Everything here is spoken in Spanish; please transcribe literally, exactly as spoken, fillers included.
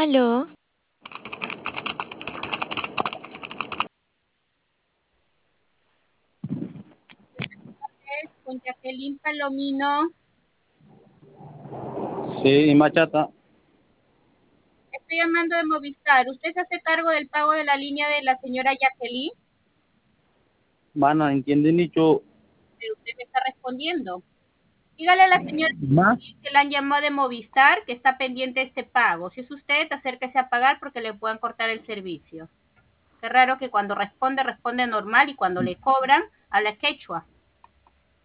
Aló, Con Jacqueline Palomino. Sí, Machata. Estoy llamando de Movistar. ¿Usted se hace cargo del pago de la línea de la señora Jacqueline? Mana, entiende nicho Pero usted me está respondiendo. Dígale a la señora más. que la han llamado de Movistar que está pendiente de este pago. Si es usted, acérquese a pagar porque le puedan cortar el servicio. Qué raro que cuando responde, responde normal y cuando le cobran, habla quechua.